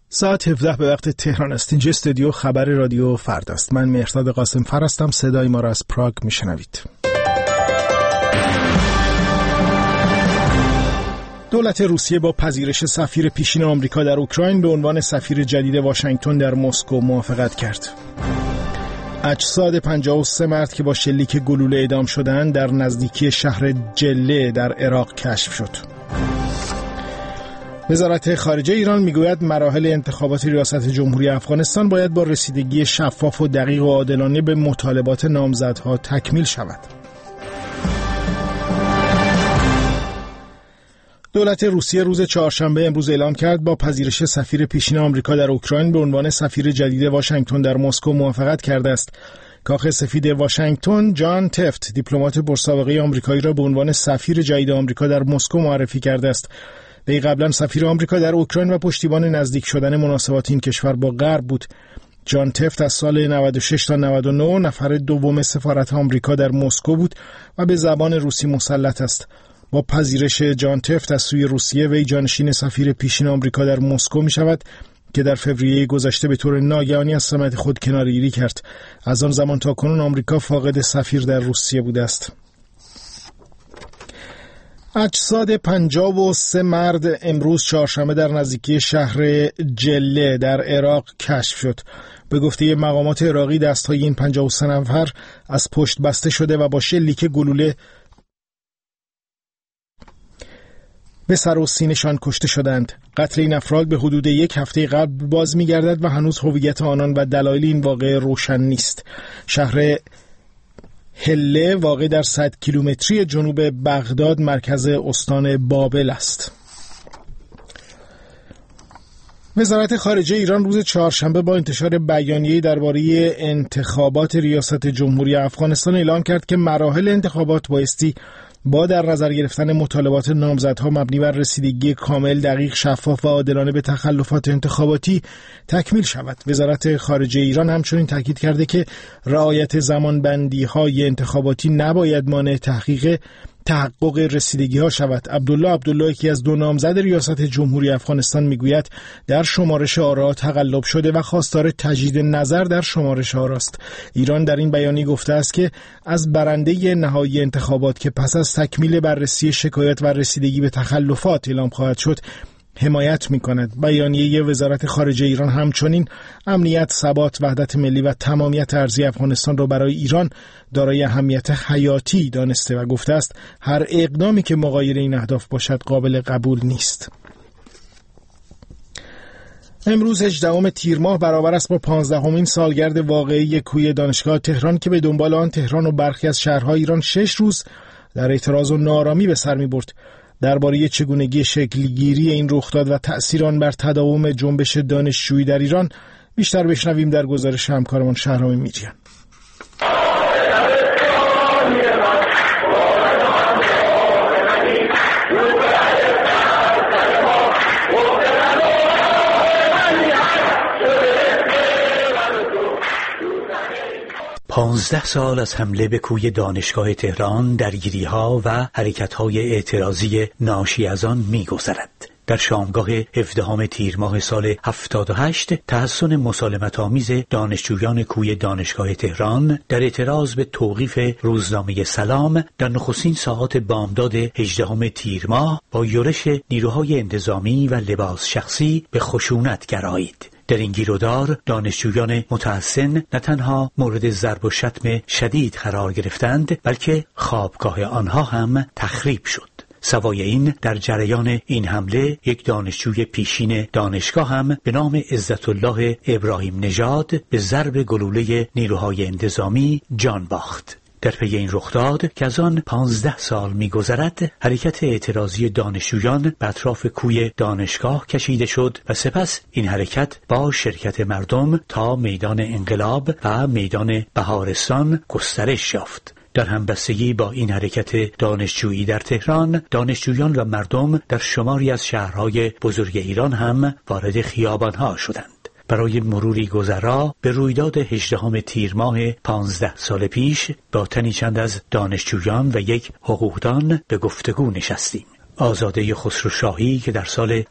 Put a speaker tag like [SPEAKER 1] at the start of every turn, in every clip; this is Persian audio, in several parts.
[SPEAKER 1] ساعت 17 به وقت تهران است. اینجا استودیو خبر رادیو فردا است. من مهرداد قاسم فر هستم. صدای ما را از پراگ میشنوید. دولت روسیه با پذیرش سفیر پیشین آمریکا در اوکراین به عنوان سفیر جدید واشنگتن در مسکو موافقت کرد. اجساد 53 مرد که با شلیک گلوله اعدام شدند در نزدیکی شهر جله در عراق کشف شد. وزارت خارجه ایران میگوید مراحل انتخابات ریاست جمهوری افغانستان باید با رسیدگی شفاف و دقیق و عادلانه به مطالبات نامزدها تکمیل شود. دولت روسیه روز چهارشنبه امروز اعلام کرد با پذیرش سفیر پیشین آمریکا در اوکراین به عنوان سفیر جدید واشنگتن در مسکو موافقت کرده است. کاخ سفید واشنگتن جان تفت دیپلمات پرسابقه آمریکایی را به عنوان سفیر جدید آمریکا در مسکو معرفی کرده است. وی قبلا سفیر آمریکا در اوکراین و پشتیبان نزدیک شدن مناسبات این کشور با غرب بود. جان تفت از سال 96 تا 99 نفر دوم سفارت آمریکا در مسکو بود و به زبان روسی مسلط است. با پذیرش جان تفت از سوی روسیه وی جانشین سفیر پیشین آمریکا در مسکو می شود که در فوریه گذشته به طور ناگهانی از سمت خود کناره‌گیری کرد. از آن زمان تا کنون آمریکا فاقد سفیر در روسیه بوده است. اجساد 53 مرد امروز چهارشنبه در نزدیکی شهر جله در عراق کشف شد. به گفته مقامات عراقی دستهای این 53 نفر از پشت بسته شده و با شلیک گلوله به سر و سینه‌شان کشته شدند. قتل این افراد به حدود یک هفته قبل باز می‌گردد و هنوز هویت آنان و دلایل این واقعه روشن نیست. شهر هله واقع در 100 کیلومتری جنوب بغداد مرکز استان بابل است. وزارت خارجه ایران روز چهارشنبه با انتشار بیانیه‌ای درباره انتخابات ریاست جمهوری افغانستان اعلام کرد که مراحل انتخابات بایستی با در نظر گرفتن مطالبات نامزدها مبنی بر رسیدگی کامل، دقیق، شفاف و عادلانه به تخلفات انتخاباتی تکمیل شود. وزارت خارجه ایران همچنین تاکید کرده که رعایت زمانبندی‌های انتخاباتی نباید مانع تحقق رسیدگی‌ها شود. عبدالله عبدالله یکی از دو نامزد ریاست جمهوری افغانستان میگوید در شمارش آرا تقلب شده و خواستار تجدید نظر در شمارش آراست. ایران در این بیانیه گفته است که از برنده نهایی انتخابات که پس از تکمیل بررسی شکایات و رسیدگی به تخلفات اعلام خواهد شد حمایت می‌کند. بیانیه وزارت خارجه ایران همچنین امنیت، ثبات، وحدت ملی و تمامیت ارضی افغانستان را برای ایران دارای اهمیت حیاتی دانسته و گفته است هر اقدامی که مغایر این اهداف باشد قابل قبول نیست. امروز 18 تیر ماه برابر است با 15مین سالگرد واقعی کوی دانشگاه تهران که به دنبال آن تهران و برخی از شهرهای ایران 6 روز در اعتراض و ناآرامی به سر می‌برد. درباره چگونگی شکلگیری این رخداد و تأثیر آن بر تداوم جنبش دانشجویی در ایران بیشتر بشنویم در گزارش همکارمان شهرام میریان.
[SPEAKER 2] پانزده سال از حمله به کوی دانشگاه تهران، درگیری‌ها و حرکت‌های اعتراضی ناشی از آن می‌گذرد. در شامگاه 17 تیر ماه سال 78 تحسن مسالمت‌آمیز دانشجویان کوی دانشگاه تهران در اعتراض به توقیف روزنامه سلام در نخستین ساعات بامداد 18 تیر ماه با یورش نیروهای انتظامی و لباس شخصی به خشونت گرایید. در این گیرودار دانشجویان متحسن نه تنها مورد ضرب و شتم شدید قرار گرفتند بلکه خوابگاه آنها هم تخریب شد. سوای این در جریان این حمله یک دانشجوی پیشین دانشگاه هم به نام عزت الله ابراهیم نژاد به ضرب گلوله نیروهای انتظامی جان باخت. در پی این رخداد که از آن 15 سال می‌گذرد، حرکت اعتراضی دانشجویان به اطراف کوی دانشگاه کشیده شد و سپس این حرکت با شرکت مردم تا میدان انقلاب و میدان بهارستان گسترش یافت. در همبستگی با این حرکت دانشجویی در تهران، دانشجویان و مردم در شماری از شهرهای بزرگ ایران هم وارد خیابانها شدند. برای مروری گذرا به رویداد 18 تیر ماه 15 سال پیش با تنی چند از دانشجویان و یک حقوقدان به گفتگو نشستیم. آزاده خسروشاهی که در سال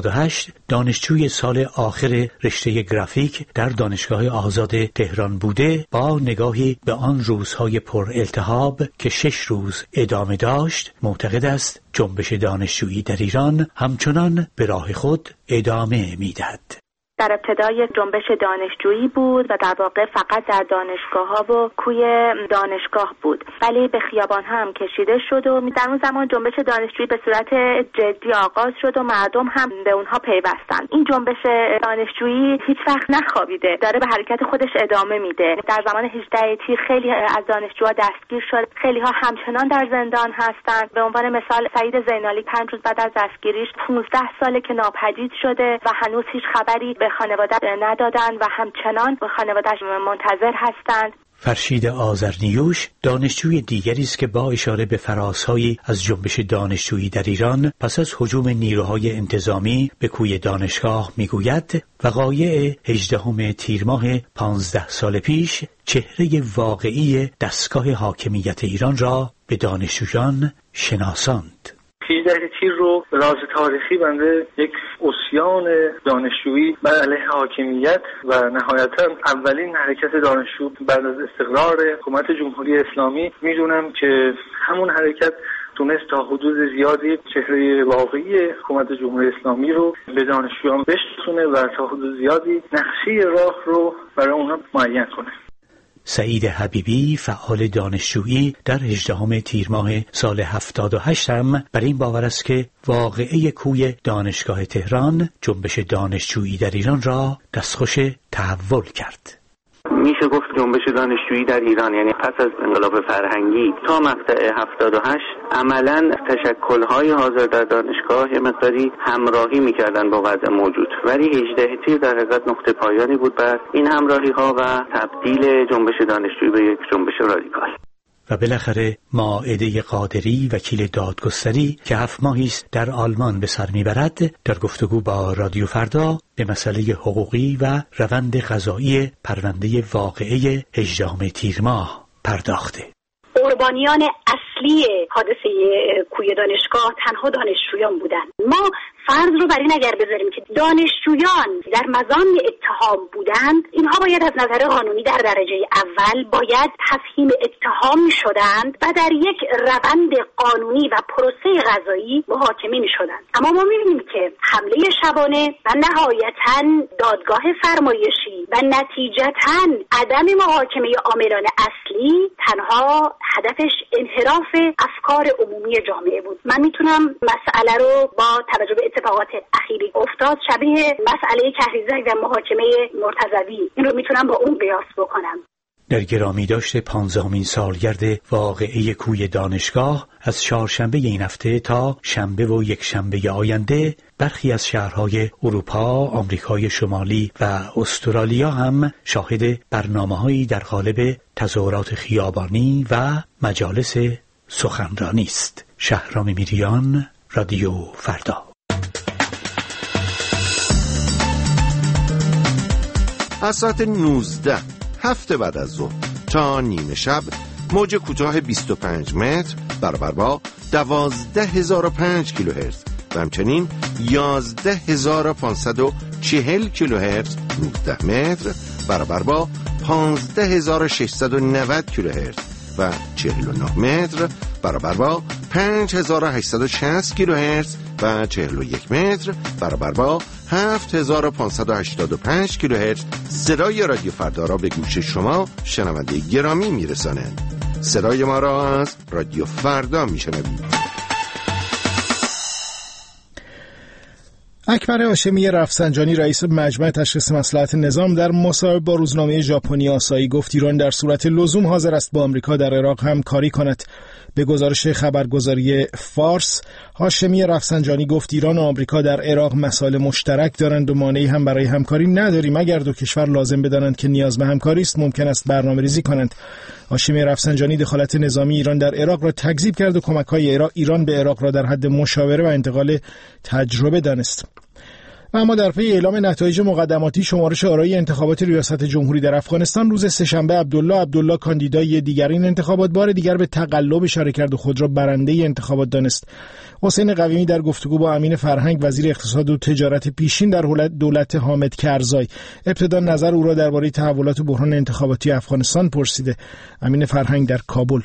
[SPEAKER 2] 78 دانشجوی سال آخر رشته گرافیک در دانشگاه آزاد تهران بوده، با نگاهی به آن روزهای پر التهاب که 6 روز ادامه داشت، معتقد است جنبش دانشجویی در ایران همچنان به راه خود ادامه می‌دهد.
[SPEAKER 3] در ابتدای جنبش دانشجویی بود و در واقع فقط در دانشگاه‌ها و کوی دانشگاه بود، ولی به خیابان هم کشیده شد و در اون زمان جنبش دانشجویی به صورت جدی آغاز شد و مردم هم به اونها پیوستن. این جنبش دانشجویی هیچ وقت نخوابیده، داره به حرکت خودش ادامه میده. در زمان 18 تیر خیلی از دانشجوها دستگیر شد، خیلی ها همچنان در زندان هستن. به عنوان مثال سعید زینالی 5 روز بعد از دستگیریش 15 ساله که ناپدید شده و هنوز هیچ خبری به خانواده ندادن و همچنان به خانواده‌اش منتظر هستند.
[SPEAKER 2] فرشید آذرنیوش دانشجوی دیگری است که با اشاره به فرازهایی از جنبش دانشجویی در ایران پس از هجوم نیروهای انتظامی به کوی دانشگاه میگوید وقایع 18 تیر ماه 15 سال پیش چهره واقعی دستگاه حاکمیت ایران را به دانشجویان شناساند.
[SPEAKER 4] 18 تیر رو به لحاظ تاریخی بنده یک عصیان دانشجویی بر علیه حاکمیت و نهایتا اولین حرکت دانشجو بعد از استقرار حکومت جمهوری اسلامی میدونم که همون حرکت تونست تا حدود زیادی چهره واقعی حکومت جمهوری اسلامی رو به دانشجویان بشناسونه و تا حدود زیادی نقشه راه رو برای اونها معین کنه.
[SPEAKER 2] سعید حبیبی فعال دانشجویی در 18 تیر ماه سال 78 هم بر این باور است که واقعه کوی دانشگاه تهران جنبش دانشجویی در ایران را دستخوش تحول کرد.
[SPEAKER 5] میشه گفت جنبش دانشجویی در ایران، یعنی پس از انقلاب فرهنگی تا مقطع 78 عملاً تشکل‌های حاضر در دانشگاه یه مقداری همراهی میکردن با وضع موجود، ولی 18 تیر در حقیقت نقطه پایانی بود بر این همراهی‌ها و تبدیل جنبش دانشجویی به یک جنبش رادیکال.
[SPEAKER 2] و بالاخره مائده قادری وکیل دادگستری که 7 ماهی است در آلمان به سر میبرد، در گفتگو با رادیو فردا به مسئله حقوقی و روند قضایی پرونده واقعه 18 تیر ماه پرداخته.
[SPEAKER 6] قربانیان اصلی حادثه کوی دانشگاه تنها دانشجویان بودن. ما فرض رو بر این اگر بذاریم که دانشجویان در مزان اتهام بودند، اینها باید از نظر قانونی در درجه اول باید تفهیم اتهام می شدند و در یک روند قانونی و پروسه قضایی محاکمه می شدند. اما ما می بینیم که حمله شبانه و نهایتاً دادگاه فرمایشی و نتیجتاً عدم محاکمه عاملان اصلی تنها هدفش انحراف افکار عمومی جامعه بود. من میتونم مسئله رو با توجه به اتفاقات اخیری افتاد شبیه مسئله کهریزک و محاکمه مرتضوی، این رو میتونم با اون قیاس بکنم.
[SPEAKER 2] در گرامی داشته 15مین سالگرد واقعه کوی دانشگاه از چهارشنبه این هفته تا شنبه و یکشنبه آینده برخی از شهرهای اروپا، آمریکای شمالی و استرالیا هم شاهد برنامه‌هایی در قالب تظاهرات خیابانی و مجالس سخنرانی است. شهرام میریان، رادیو فردا.
[SPEAKER 7] از ساعت 19 هفته بعد از ظهر تا نیمه شب موج کوتاه 25 متر برابر با 12005 کیلوهرتز و همچنین 11540 کیلوهرتز 19 متر برابر با 15690 کیلوهرتز و 49 متر برابر با 5860 کیلوهرتز و 41 متر برابر با 7585 کیلوهرتز صدای رادیو فردا را به گوش شما شنونده گرامی میرسانند. صدای ما را از رادیو فردا میشنوید.
[SPEAKER 1] اکبر هاشمی رفسنجانی رئیس مجمع تشخیص مصلحت نظام در مصاحبه با روزنامه ژاپنی آسایی گفت ایران در صورت لزوم حاضر است با آمریکا در عراق همکاری کند. به گزارش خبرگزاری فارس، هاشمی رفسنجانی گفت ایران و آمریکا در عراق مسائل مشترک دارند و مانعی هم برای همکاری نداریم. اگر دو کشور لازم بدانند که نیاز به همکاری است ممکن است برنامه‌ریزی کنند. هاشمی رفسنجانی دخالت نظامی ایران در عراق را تکذیب کرد و کمک‌های ایران به عراق را در حد مشاوره و انتقال تجربه دانست. و اما در پی اعلام نتایج مقدماتی شمارش آرای انتخابات ریاست جمهوری در افغانستان روز سه‌شنبه عبدالله کاندیدای دیگر این انتخابات بار دیگر به تقلب اشاره کرد و خود را برنده انتخابات دانست. حسین قویمی در گفتگو با امین فرهنگ وزیر اقتصاد و تجارت پیشین در دولت حامد کرزای ابتدا نظر او را درباره تحولات بحران انتخاباتی افغانستان پرسیده. امین فرهنگ در کابل: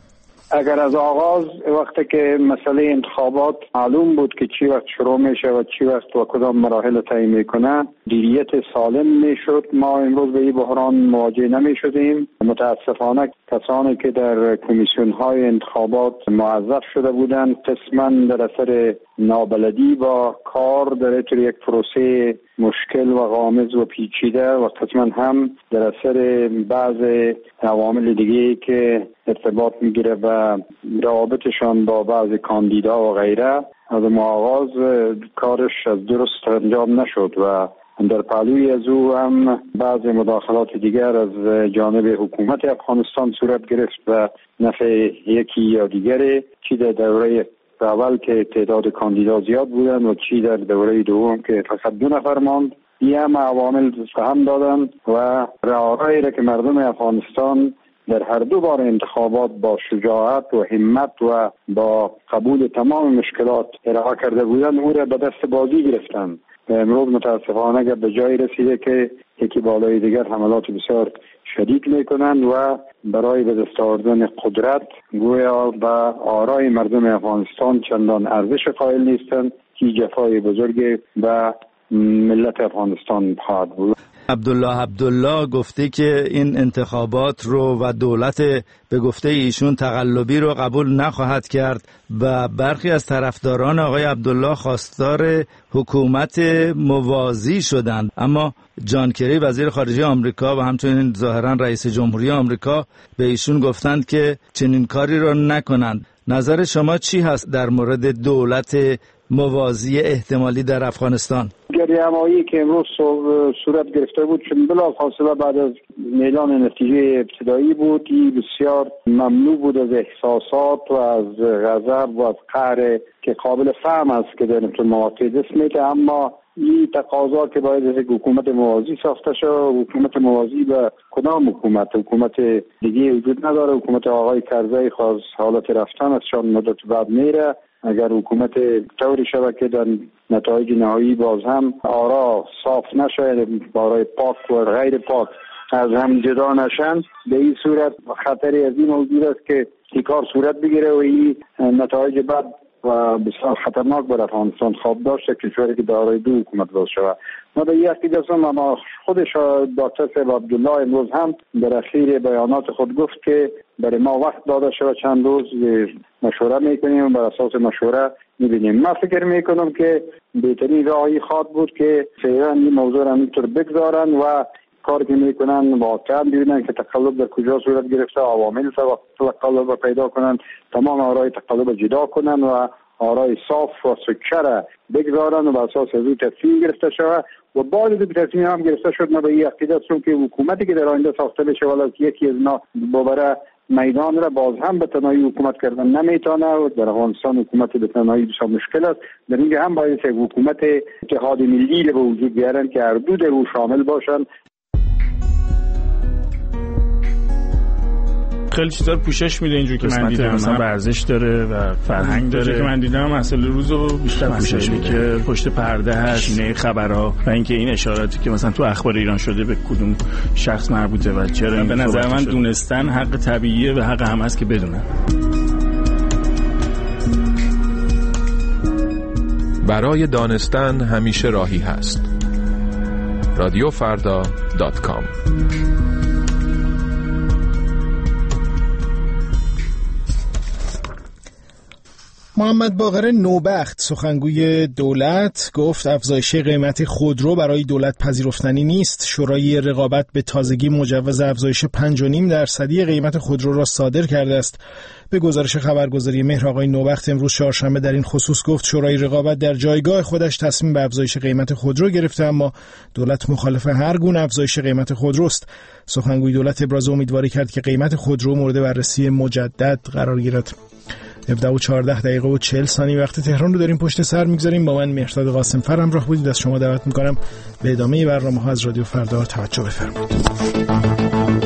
[SPEAKER 8] اگر از آغاز وقتی که مسئله انتخابات معلوم بود که چی وقت شروع میشه و چی وقت و کدام مراحل تعیین میکنه، دیریت سالم میشد، ما امروز به این بحران مواجه نمیشدیم. متاسفانه کسانی که در کمیسیون های انتخابات موظف شده بودند قسما در اثر نابلدی با کار در یک پروسه مشکل و غامض و پیچیده و قسما هم در اثر بعض عوامل دیگه که ارتباط میگیره و روابطشان با بعض کاندیدا و غیره، از آغاز کارش از درست انجام نشد و در پهلوی از او هم بعض مداخلات دیگر از جانب حکومت افغانستان صورت گرفت و نفع یکی یا دیگری، چی در دوره اول که تعداد کاندیدا زیاد بودن و چی در دوره دوم که فقط 2 نفر ماند. این هم عوامل فهم دادن و رأیی را که مردم افغانستان در هر دو بار انتخابات با شجاعت و همت و با قبول تمام مشکلات ارائه کرده بودن او را به دست بازی گرفتن. امروز متاسفانه اگر به جایی رسیده که یکی بالای دیگر حملات بسیار شدید میکنند و برای به دست آوردن قدرت گویا به آرای مردم افغانستان چندان ارزش قائل نیستند که جفای بزرگ به ملت افغانستان خواهد بود.
[SPEAKER 9] عبدالله گفته که این انتخابات رو و دولت به گفته ایشون تقلبی رو قبول نخواهد کرد و برخی از طرفداران آقای عبدالله خواستار حکومت موازی شدند. اما جان کری وزیر خارجه آمریکا و همچنین ظاهرا رئیس جمهوری آمریکا به ایشون گفتند که چنین کاری رو نکنند. نظر شما چی هست در مورد دولت موازی احتمالی در افغانستان؟
[SPEAKER 8] گریه‌مایی که امروز صورت گرفته بود چون بلافاصله بعد از اعلان نتیجه ابتدایی بود، بسیار مملو بود از احساسات و از غضب و از قهر که قابل فهم است که در این مواقع دست میده. اما این تقاضا که باید از حکومت موازی ساخته شد، حکومت موازی به کدام حکومت دیگه وجود نداره. حکومت آقای کرزای خواست حالت رفتن از شان مدت بعد میره. اگر حکومت طوری شود که در نتایج نهایی باز هم آرا صاف نشه، آرای پاک و غیر پاک از هم جدا نشن، به این صورت خطری از این موجود است که این کار صورت بگیره و این نتایج بعد و بسیار خطرناک بر افغانستان خواب داشته کشوری که دارای 2 حکومت باز شود. ما به یک عقیده هستم، اما خودش دکتر صاحب عبدالله امروز هم در اخیر بیانات خود گفت که برای ما وقت داده شود، چند روز مشوره میکنیم و بر اساس مشوره میبینیم. من فکر میکنم که بهترین راهی خواهد بود که فعلا این موضوع را اینطور بگذارن و کاری که میکنن واقعا ببینن که تقلب در کجا صورت گرفته، عوامل تقلب پیدا کنن، تمام آرای تقلب جدا کنن و آرای صاف و سکه را بگذارن و بر اساس از او تصمیم گرفته شود و بعد از تصمیم هم گرفته شد. ما به این عقیده هستم که حکومتی که در آینده ساخته بشه ولی یکی از اینا ببره میدان را باز هم به تنهایی حکومت کردن نمیتونه و در افغانستان حکومت به تنهایی بسیار مشکل است. در اینجا هم باید یک حکومت اتحاد ملی به وجود بیارن که هر دو در او شامل باشن.
[SPEAKER 10] خیلی چیزا رو پوشش میده اینجوری که من دیدم، مثلا ورزش داره و فرهنگ داره که من دیدم، مسئله روزو بیشتر پوشش میده که پشت پرده هست، نه خبرها و اینکه این اشاراتی که مثلا تو اخبار ایران شده به کدوم شخص مربوطه و چرا. به نظر من دونستن حق طبیعیه و حق هم هست که بدونن.
[SPEAKER 11] برای دانستن همیشه راهی هست. رادیوفردا.com.
[SPEAKER 1] محمد باقر نوبخت سخنگوی دولت گفت افزایش قیمت خودرو برای دولت پذیرفتنی نیست. شورای رقابت به تازگی مجوز افزایش 5.5% قیمت خودرو را صادر کرده است. به گزارش خبرگزاری مهر آقای نوبخت امروز چهارشنبه در این خصوص گفت شورای رقابت در جایگاه خودش تصمیم به افزایش قیمت خودرو گرفته، اما دولت مخالف هر گونه افزایش قیمت خودروست. سخنگوی دولت ابراز امیدواری کرد که قیمت خودرو مورد بررسی مجدد قرار گیرد. 17:14 وقت تهران رو داریم پشت سر میگذاریم. با من مهرداد قاسمفر همراه بودید. از شما دعوت میکنم به ادامه برنامه‌ها از رادیو فردا توجه بفرمایید.